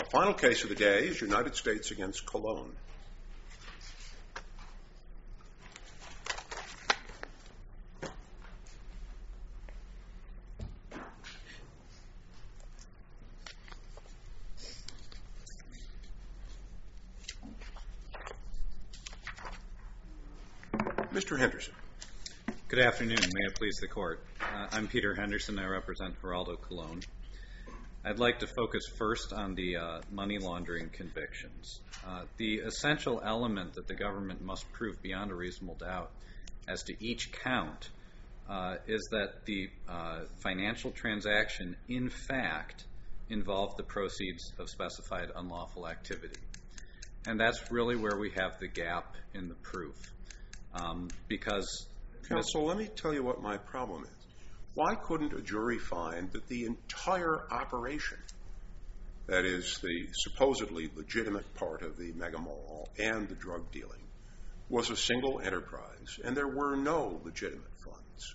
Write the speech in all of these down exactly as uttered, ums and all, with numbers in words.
Final case of the day is United States against Colon. Mister Henderson. Good afternoon. May it please the Court. Uh, I'm Peter Henderson. I represent Geraldo Colon. I'd like to focus first on the uh, money laundering convictions. Uh, the essential element that the government must prove beyond a reasonable doubt as to each count uh, is that the uh, financial transaction, in fact, involved the proceeds of specified unlawful activity. And that's really where we have the gap in the proof. Um, because... Counsel, let me tell you what my problem is. Why couldn't a jury find that the entire operation, that is, the supposedly legitimate part of the mega mall and the drug dealing, was a single enterprise and there were no legitimate funds?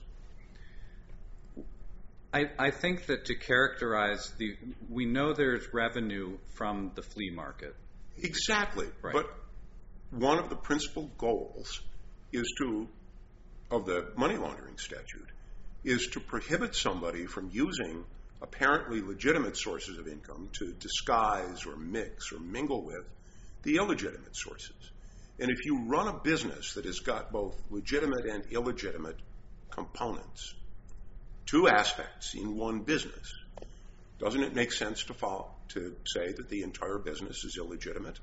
I, I think that to characterize the... We know there's revenue from the flea market. Exactly. Right. But one of the principal goals is to, of the money laundering statute, is to prohibit somebody from using apparently legitimate sources of income to disguise or mix or mingle with the illegitimate sources. And if you run a business that has got both legitimate and illegitimate components, two aspects in one business, doesn't it make sense to follow, to say that the entire business is illegitimate?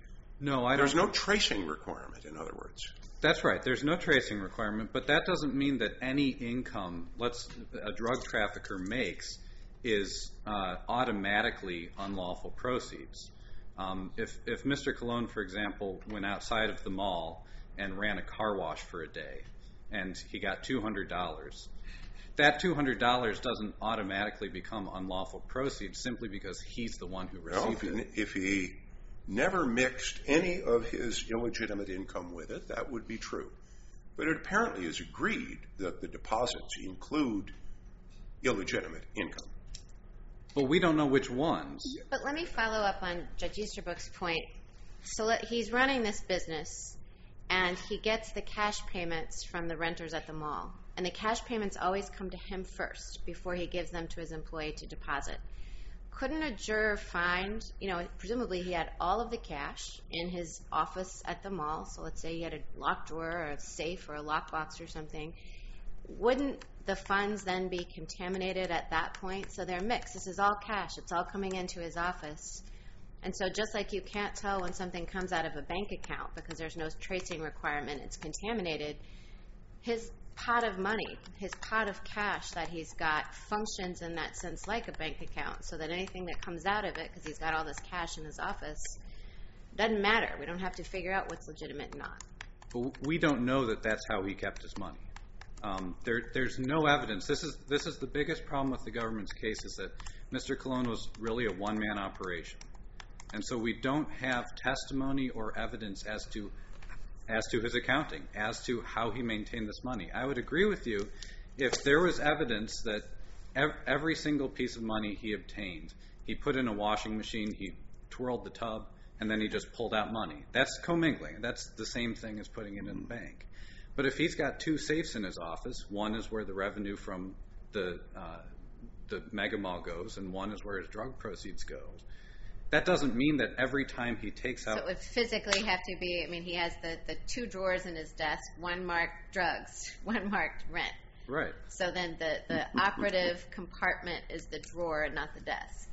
No, I don't. There's no tracing requirement, in other words. That's right. There's no tracing requirement, but that doesn't mean that any income let's a drug trafficker makes is uh, automatically unlawful proceeds. Um, if, if Mister Colon, for example, went outside of the mall and ran a car wash for a day and he got two hundred dollars, that two hundred dollars doesn't automatically become unlawful proceeds simply because he's the one who received well, if it. He, if he never mixed any of his illegitimate income with it, that would be true. But it apparently is agreed that the deposits include illegitimate income. But we don't know which ones. But let me follow up on Judge Easterbrook's point. So let, he's running this business, and he gets the cash payments from the renters at the mall. And the cash payments always come to him first before he gives them to his employee to deposit. Couldn't a juror find, you know, presumably he had all of the cash in his office at the mall. So let's say he had a locked drawer or a safe or a lockbox or something. Wouldn't the funds then be contaminated at that point? So they're mixed. This is all cash. It's all coming into his office. And so just like you can't tell when something comes out of a bank account because there's no tracing requirement, it's contaminated, his pot of money, his pot of cash that he's got functions in that sense like a bank account, so that anything that comes out of it, because he's got all this cash in his office, doesn't matter. We don't have to figure out what's legitimate and not. But we don't know that that's how he kept his money. Um, there, there's no evidence. This is this is the biggest problem with the government's case, is that Mister Colon was really a one-man operation. And so we don't have testimony or evidence as to as to his accounting, as to how he maintained this money. I would agree with you if there was evidence that every single piece of money he obtained, he put in a washing machine, he twirled the tub, and then he just pulled out money. That's commingling. That's the same thing as putting it in the bank. But if he's got two safes in his office, one is where the revenue from the uh, the mega mall goes, and one is where his drug proceeds go, that doesn't mean that every time he takes out... So it would physically have to be, I mean, he has the, the two drawers in his desk, one marked drugs, one marked rent. Right. So then the, the operative compartment is the drawer, not the desk.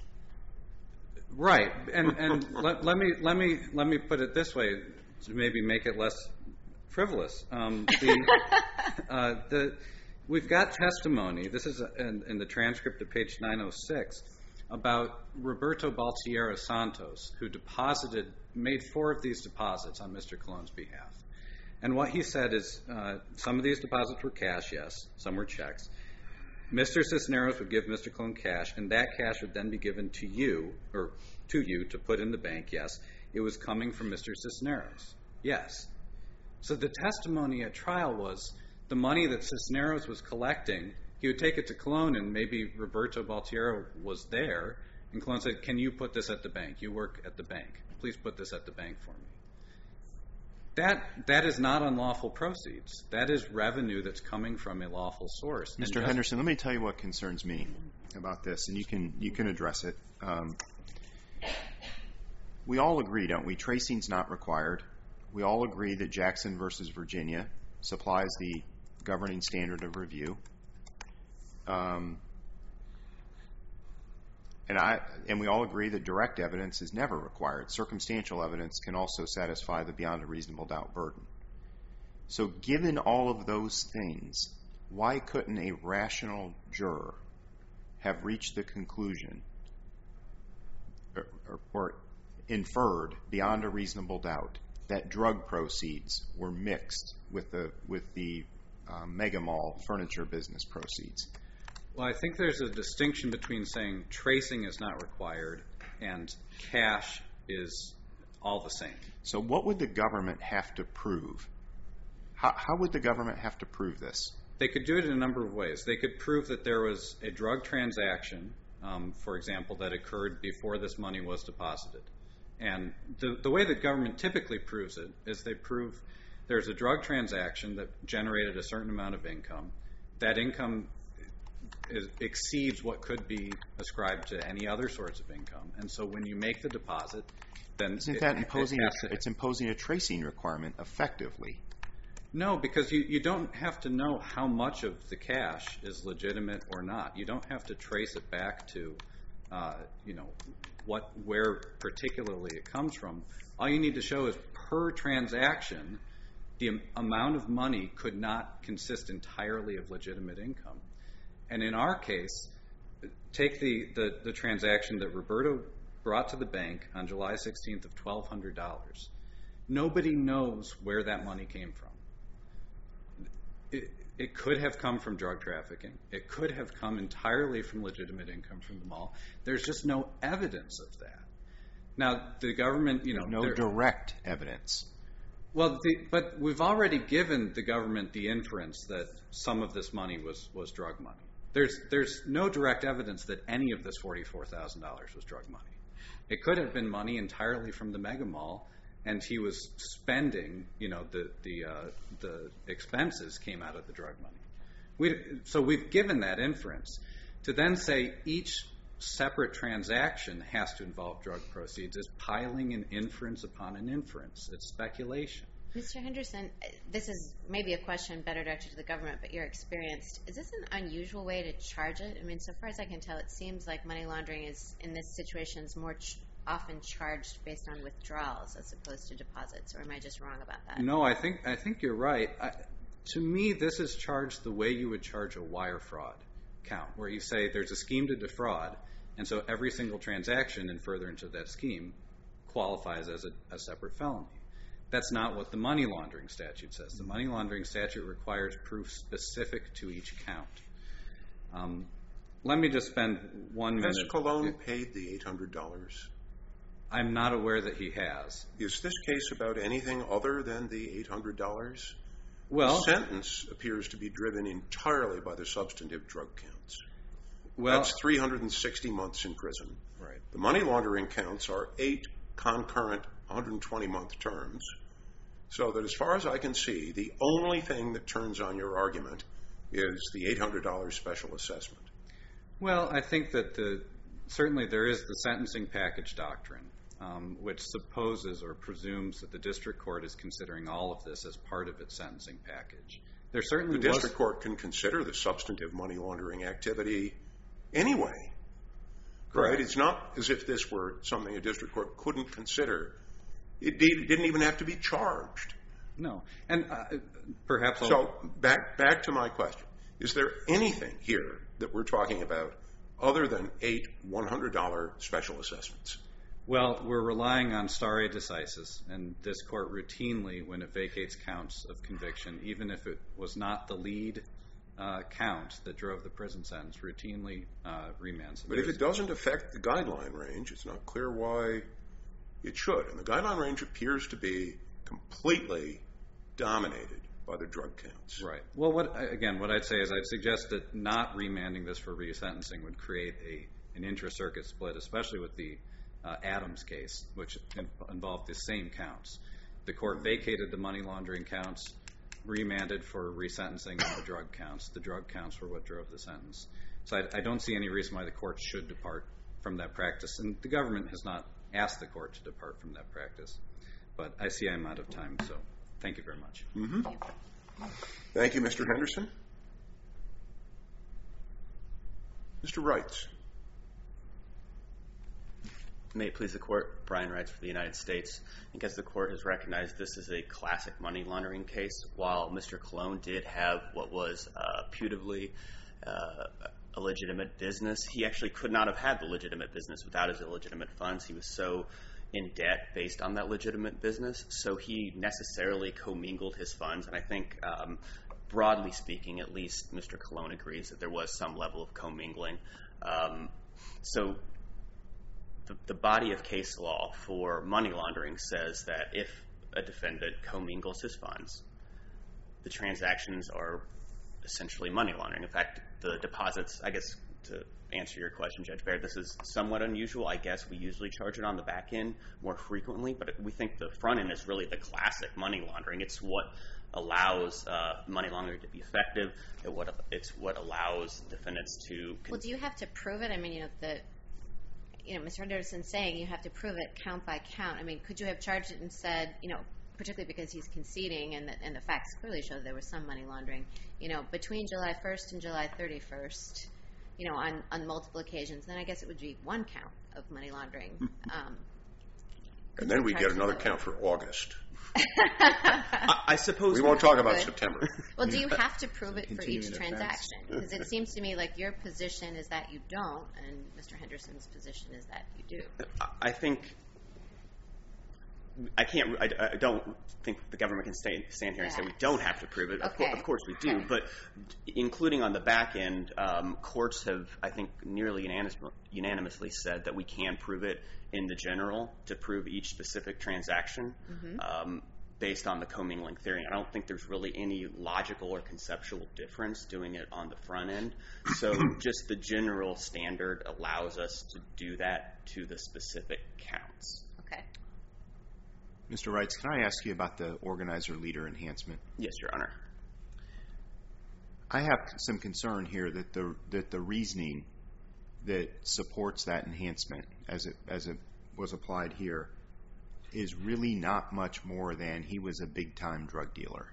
Right. And and let, let me let me let me put it this way to maybe make it less frivolous. Um, the, uh, the we've got testimony. This is in, in the transcript of page nine oh six. About Roberto Baltiera Santos, who deposited, made four of these deposits on Mister Colon's behalf. And what he said is, uh, some of these deposits were cash, yes, some were checks. Mister Cisneros would give Mister Colon cash, and that cash would then be given to you, or to you, to put in the bank, yes. It was coming from Mister Cisneros, yes. So the testimony at trial was the money that Cisneros was collecting, he would take it to Colon, and maybe Roberto Baltiera was there, And Colon said, can you put this at the bank? You work at the bank. Please put this at the bank for me. That That is not unlawful proceeds. That is revenue that's coming from a lawful source. Mister just, Henderson, let me tell you what concerns me about this, and you can you can address it. Um, we all agree, don't we? Tracing's not required. We all agree that Jackson versus Virginia supplies the governing standard of review. Um, and I and we all agree that direct evidence is never required. Circumstantial evidence can also satisfy the beyond a reasonable doubt burden. So given all of those things, why couldn't a rational juror have reached the conclusion or, or, or inferred beyond a reasonable doubt that drug proceeds were mixed with the with the um, Mega Mall furniture business proceeds? Well, I think there's a distinction between saying tracing is not required and cash is all the same. So what would the government have to prove? How, how would the government have to prove this? They could do it in a number of ways. They could prove that there was a drug transaction, um, for example, that occurred before this money was deposited. And the, the way that government typically proves it is they prove there's a drug transaction that generated a certain amount of income. That income is, exceeds what could be ascribed to any other source of income. And so when you make the deposit, then Isn't it, that imposing it a, it's imposing a tracing requirement effectively? No, because you, you don't have to know how much of the cash is legitimate or not. You don't have to trace it back to, uh, you know, what where particularly it comes from. All you need to show is per transaction, the am- amount of money could not consist entirely of legitimate income. And in our case, take the, the, the transaction that Roberto brought to the bank on July sixteenth of twelve hundred dollars. Nobody knows where that money came from. It, it could have come from drug trafficking. It could have come entirely from legitimate income from the mall. There's just no evidence of that. Now, the government, you know... No direct evidence. Well, the, but we've already given the government the inference that some of this money was, was drug money. There's there's no direct evidence that any of this forty-four thousand dollars was drug money. It could have been money entirely from the Mega Mall, and he was spending, you know, the the uh, the expenses came out of the drug money. We, so we've given that inference. To then say each separate transaction has to involve drug proceeds is piling an inference upon an inference. It's speculation. Mister Henderson, this is maybe a question better directed to the government, but you're experienced. Is this an unusual way to charge it? I mean, so far as I can tell, it seems like money laundering is, in this situation, is more ch- often charged based on withdrawals as opposed to deposits, or am I just wrong about that? No, I think I think you're right. I, to me, this is charged the way you would charge a wire fraud count, where you say there's a scheme to defraud, and so every single transaction and further into that scheme qualifies as a, a separate felony. That's not what the money laundering statute says. The money laundering statute requires proof specific to each count. Um, let me just spend one minute. Has Colon paid the eight hundred dollars? I'm not aware that he has. Is this case about anything other than the eight hundred dollars? Well, the sentence appears to be driven entirely by the substantive drug counts. Well, That's three hundred sixty months in prison. Right. The money laundering counts are eight concurrent one hundred twenty month terms. So that as far as I can see, the only thing that turns on your argument is the eight hundred dollars special assessment. Well, I think that the, certainly there is the sentencing package doctrine, um, which supposes or presumes that the district court is considering all of this as part of its sentencing package. There certainly The district was, court can consider the substantive money laundering activity anyway. Right? Correct. It's not as if this were something a district court couldn't consider. It didn't even have to be charged. No. And uh, perhaps I'll... So back back to my question. Is there anything here that we're talking about other than eight one hundred dollars special assessments? Well, we're relying on stare decisis, and this court routinely, when it vacates counts of conviction, even if it was not the lead uh, count that drove the prison sentence, routinely uh, remands. But if it doesn't affect the guideline range, it's not clear why it should. And the guideline range appears to be completely dominated by the drug counts. Right. Well, what again, what I'd say is I'd suggest that not remanding this for resentencing would create a an intra-circuit split, especially with the uh, Adams case, which in- involved the same counts. The court vacated the money laundering counts, remanded for resentencing of the drug counts. The drug counts were what drove the sentence. So I, I don't see any reason why the court should depart from that practice. And the government has not asked the court to depart from that practice. But I see I'm out of time, so thank you very much. Mm-hmm. Thank you, Mister Henderson. Mister Reitz. May it please the Court, Brian Reitz for the United States. Because the Court has recognized this is a classic money laundering case, while Mister Colon did have what was uh, putatively uh, a legitimate business, he actually could not have had the legitimate business without his illegitimate funds. He was so in debt based on that legitimate business, so he necessarily commingled his funds, and I think um, broadly speaking, at least Mister Colon agrees that there was some level of commingling. Um, so the, the body of case law for money laundering says that if a defendant commingles his funds, the transactions are essentially money laundering. In fact, the deposits, I guess to answer your question, Judge Baird, this is somewhat unusual. I guess we usually charge it on the back end more frequently, but we think the front end is really the classic money laundering. It's what allows uh, money laundering to be effective. It what, it's what allows defendants to... Con- well, do you have to prove it? I mean, you know, the... You know, Mister Henderson's saying you have to prove it count by count. I mean, could you have charged it and said, you know, particularly because he's conceding and the, and the facts clearly show there was some money laundering, you know, between July first and July thirty-first, you know, on, on multiple occasions, then I guess it would be one count of money laundering. Um, and then we get another count for August. I, I suppose... We won't talk about Good. September. Well, do you have to prove it for Continuing each offense. transaction? Because it seems to me like your position is that you don't, and Mister Henderson's position is that you do. I think... I can't... I, I don't think the government can stay, stand here and say we don't have to prove it. Of, Okay. course, of course we do. Okay. But including on the back end, um, courts have, I think, nearly unanimous, unanimously said that we can prove it in the general to prove each specific transaction Mm-hmm. um, based on the commingling theory. I don't think there's really any logical or conceptual difference doing it on the front end. So just the general standard allows us to do that to the specific counts. Okay. Mister Reitz, can I ask you about the organizer-leader enhancement? Yes, Your Honor. I have some concern here that the that the reasoning that supports that enhancement, as it as it was applied here, is really not much more than he was a big-time drug dealer.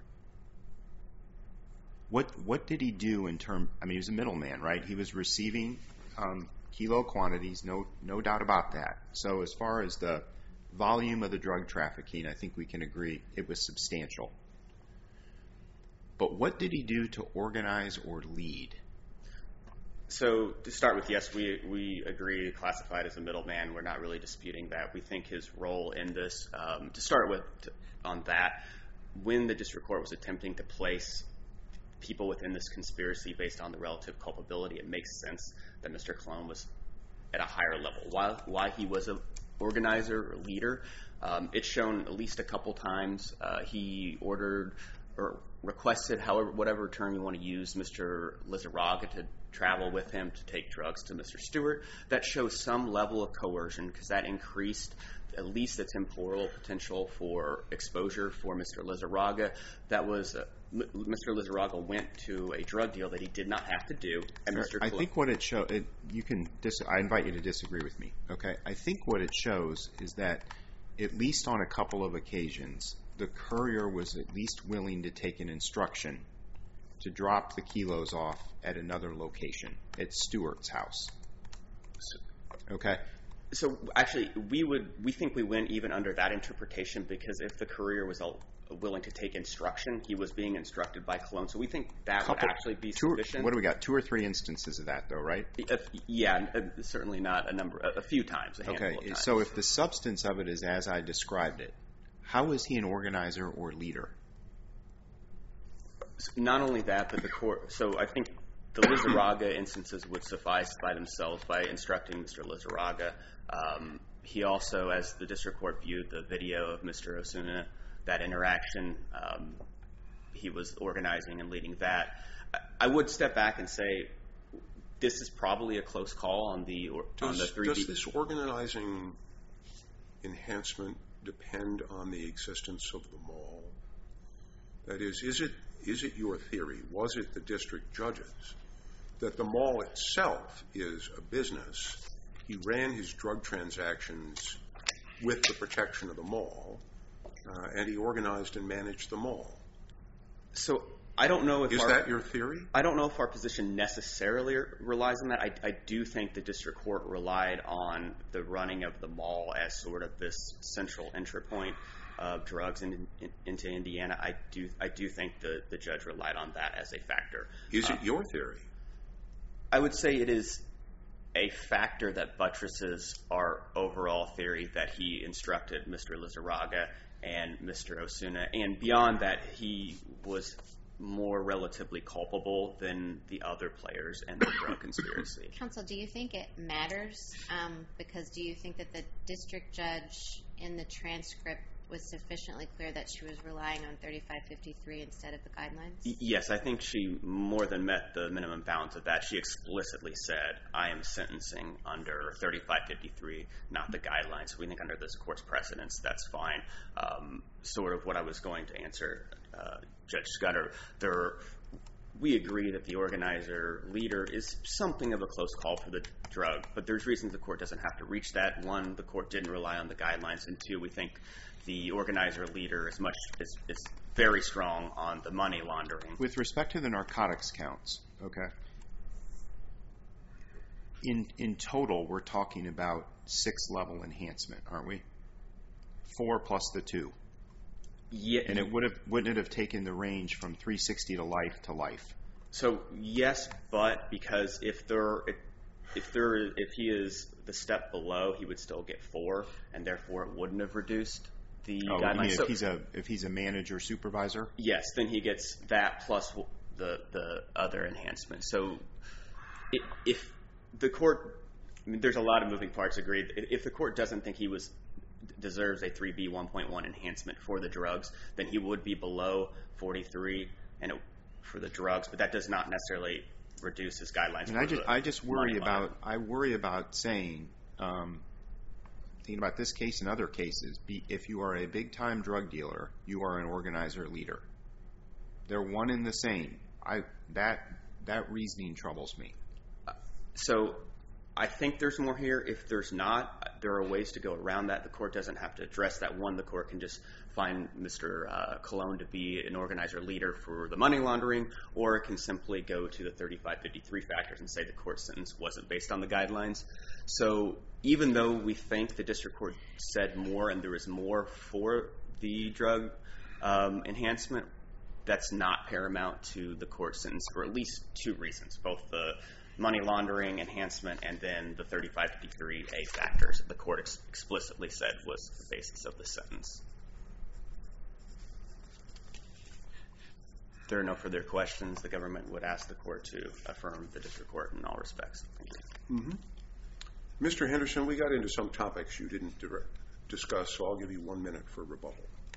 What what did he do in term? I mean, he was a middleman, right? He was receiving um, kilo quantities, no no doubt about that. So as far as the volume of the drug trafficking, I think we can agree it was substantial. But what did he do to organize or lead? So to start with, yes, we we agree classified as a middleman. We're not really disputing that. We think his role in this, um, to start with to, on that, when the district court was attempting to place people within this conspiracy based on the relative culpability, it makes sense that Mister Colon was at a higher level. While, while he was a organizer or leader, um, it's shown at least a couple times uh, he ordered or requested, however, whatever term you want to use, Mister Lizarraga to travel with him to take drugs to Mister Stewart. That shows some level of coercion because that increased at least the temporal potential for exposure for Mister Lizarraga. That was uh, Mister Lizarraga went to a drug deal that he did not have to do, and Mister I Col- think what it shows, it, you can. Dis- I invite you to disagree with me. Okay, I think what it shows is that at least on a couple of occasions, the courier was at least willing to take an instruction to drop the kilos off at another location, at Stewart's house. Okay. So actually, we would we think we win even under that interpretation because if the courier was uh, willing to take instruction, he was being instructed by Colon. So we think that Couple, would actually be two, sufficient. What do we got? Two or three instances of that, though, right? Uh, yeah, uh, certainly not a number, a, a few times, a handful Okay. of times. So if the substance of it is as I described it, how is he an organizer or leader? Not only that, but the court. So I think the Lizarraga instances would suffice by themselves by instructing Mister Lizarraga. Um, he also, as the district court viewed the video of Mister Osuna, that interaction, um, he was organizing and leading that. I, I would step back and say this is probably a close call on the on does, the three B. Does this organizing enhancement depend on the existence of the mall? That is, is it is it your theory, was it the district judges, that the mall itself is a business? He ran his drug transactions with the protection of the mall, uh, and he organized and managed the mall. So I don't know if is our, that your theory? I don't know if our position necessarily relies on that. I, I do think the district court relied on the running of the mall as sort of this central entry point of drugs in, in, into Indiana. I do I do think the, the judge relied on that as a factor. Is uh, it your theory? I would say it is a factor that buttresses our overall theory that he instructed Mister Lizarraga and Mister Osuna, and beyond that, he was more relatively culpable than the other players in the drug conspiracy. Counsel, do you think it matters? Um, because do you think that the district judge in the transcript was sufficiently clear that she was relying on thirty-five fifty-three instead of the guidelines? Y- yes, I think she more than met the minimum bounds of that. She explicitly said, I am sentencing under thirty-five fifty-three, not the guidelines. We think under this court's precedence, that's fine. Um, sort of what I was going to answer uh, Judge Scudder. There, we agree that the organizer leader is something of a close call for the drug, but there's reasons the court doesn't have to reach that. One, the court didn't rely on the guidelines, and two, we think the organizer leader is much is, is very strong on the money laundering. With respect to the narcotics counts, okay, in in total, we're talking about six level enhancement, aren't we? Four plus the two. Yeah, and it would have wouldn't it have taken the range from three sixty to life to life? So yes, but because if there if, if there if he is the step below, he would still get four, and therefore it wouldn't have reduced the oh, guidelines. You mean so, if he's a if he's a manager supervisor? Yes, then he gets that plus the the other enhancement. So it, if the court, I mean, there's a lot of moving parts. Agreed. If the court doesn't think he was deserves a three B one point one enhancement for the drugs, then he would be below forty-three and it, for the drugs, but that does not necessarily reduce his guidelines. And I just I just worry about I worry about saying um, thinking about this case and other cases. Be, if you are a big time drug dealer, you are an organizer leader. They're one and the same. I that that reasoning troubles me. So I think there's more here. If there's not, there are ways to go around that. The court doesn't have to address that. One, the court can just find Mister Uh, Colon to be an organizer leader for the money laundering, or it can simply go to the thirty-five fifty-three factors and say the court sentence wasn't based on the guidelines. So even though we think the district court said more and there is more for the drug um, enhancement, that's not paramount to the court sentence for at least two reasons, both the money laundering enhancement and then the thirty-five fifty-three A factors that the court ex- explicitly said was the basis of the sentence. If there are no further questions, the government would ask the court to affirm the district court in all respects. Thank you. Mm-hmm. Mister Henderson, we got into some topics you didn't direct, discuss, so I'll give you one minute for rebuttal.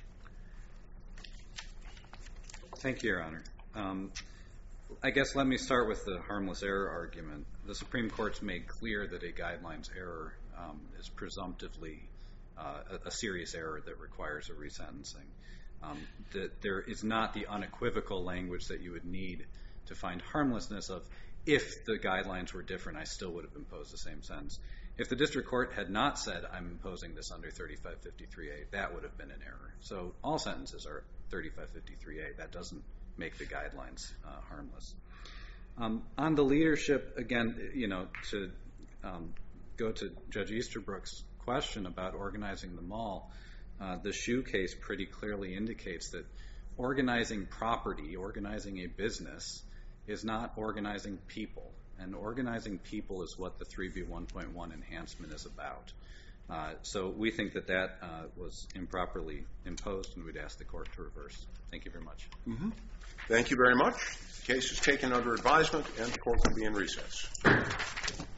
Thank you, Your Honor. Um, I guess let me start with the harmless error argument. The Supreme Court's made clear that a guidelines error um, is presumptively uh, a, a serious error that requires a resentencing. Um, that there is not the unequivocal language that you would need to find harmlessness of, if the guidelines were different, I still would have imposed the same sentence. If the district court had not said, I'm imposing this under thirty-five fifty-three A, that would have been an error. So all sentences are thirty-five fifty-three A. That doesn't make the guidelines uh, harmless. Um, on the leadership, again, you know, to um, go to Judge Easterbrook's question about organizing the mall, uh, the Shoe case pretty clearly indicates that organizing property, organizing a business, is not organizing people. And organizing people is what the three B one point one enhancement is about. Uh, so we think that that uh, was improperly imposed, and we'd ask the court to reverse. Thank you very much. Mm-hmm. Thank you very much. The case is taken under advisement, and the court will be in recess.